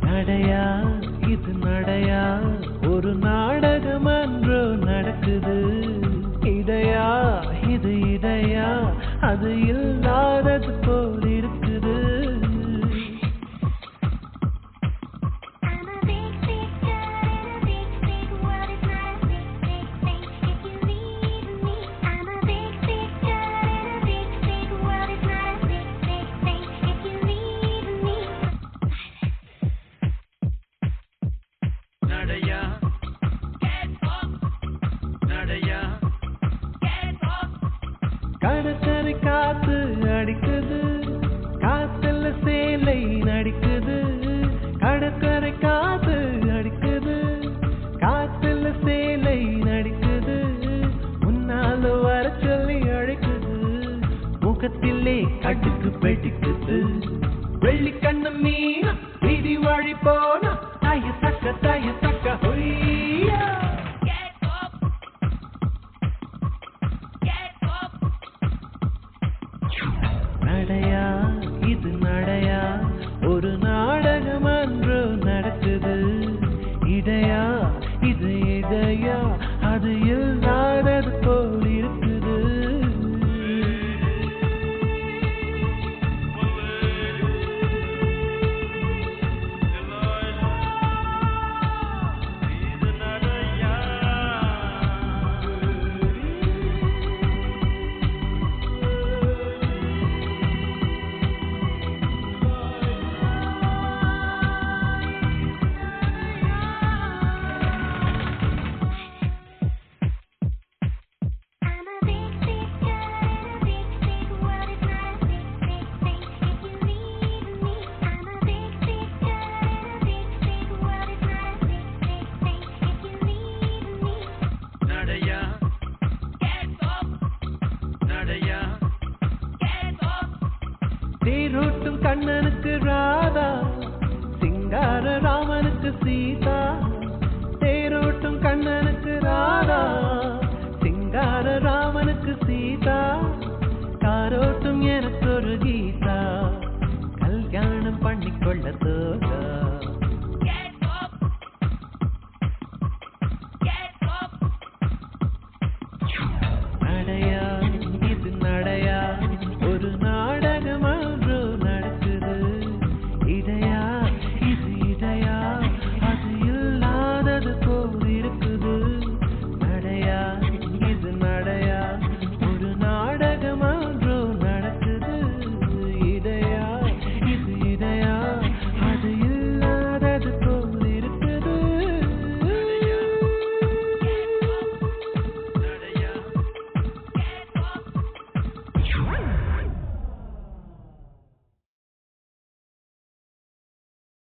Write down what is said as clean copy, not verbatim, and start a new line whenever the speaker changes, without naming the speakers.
நடையா இது நடையா ஒரு நாடகம் அன்றோ நடக்குது இதையா இது இதையா அது இல்லாதது போல் இருக்குது கடற்கரை காத்து அடிக்குது காத்துல சேலை நடிக்குது கடற்கரை காத்து அடிக்குது காத்துல சேலை நடிக்குது முன்னால வர சொல்லி அழைக்குது முகத்திலே கட்டுக்கு பெட்டிக்குது வெள்ளி கண்ணு மீனா வீதி வழி போனா தாய தக்க ஹொய்யா நடையா இது நடையா ஒரு நாடகம் அன்றோ நடக்குது இதையா இது இதையா அது இல்லாதது போல் இருக்குது தேரோட்டும் கண்ணனுக்கு ராதா சிங்கார ராமனுக்கு சீதா